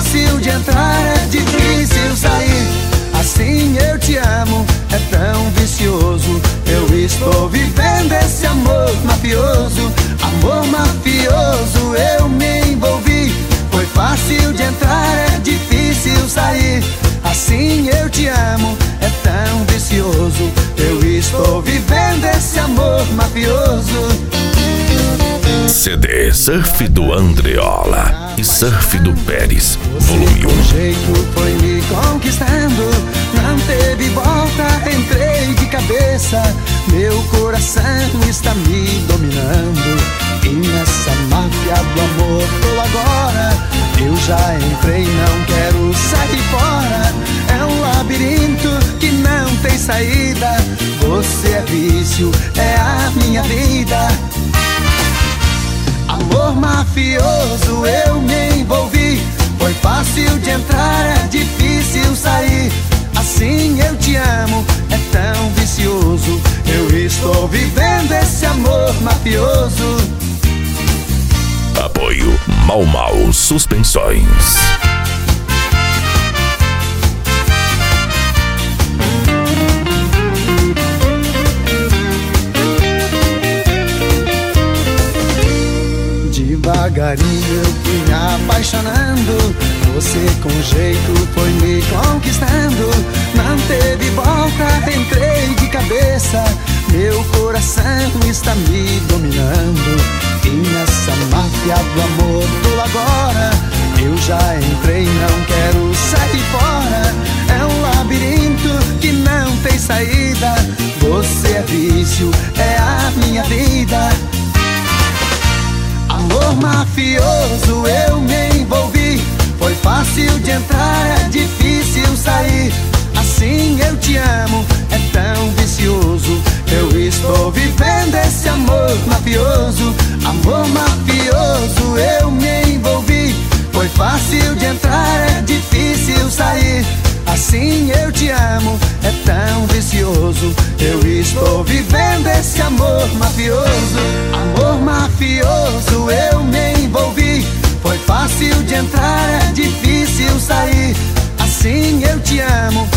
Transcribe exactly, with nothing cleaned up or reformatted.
fácil de entrar, é difícil sair. Assim eu te amo, é tão vicioso. Eu estou vivendo esse amor mafioso. Amor mafioso, eu me envolvi. Foi fácil de entrar, é difícil sair. Assim eu te amo, é tão vicioso. Eu estou vivendo esse amor mafioso. C D Surf do Andreola e Surf do Pérez, volume um. O jeito foi me conquistando, não teve volta, entrei de cabeça. Meu coração está me dominando, e nessa máfia do amor tô agora. Eu já entrei, não quero sair fora. É um labirinto que não tem saída. Você é vício, é a minha vida. Amor mafioso, eu me envolvi. Foi fácil de entrar, é difícil sair. Assim eu te amo, é tão vicioso. Eu estou vivendo esse amor mafioso. Apoio Mau Mau Suspensões. Devagarinho eu fui me apaixonando. Você com jeito foi me conquistando. Não teve volta, entrei de cabeça. Meu coração está me dominando, e nessa máfia do amor tô agora. Eu já entrei, não quero sair fora. É um labirinto que não tem saída. Você é vício, é a minha vida. Amor mafioso, eu me envolvi. Foi fácil de entrar, é difícil sair. Assim eu te amo, é tão vicioso. Eu estou vivendo esse amor mafioso. Amor mafioso, eu me envolvi. Foi fácil de entrar, é difícil sair. Assim eu te amo, é tão vicioso. Eu estou vivendo esse amor mafioso. Amor mafioso, eu me envolvi. Foi fácil de entrar, é difícil sair. Assim eu te amo,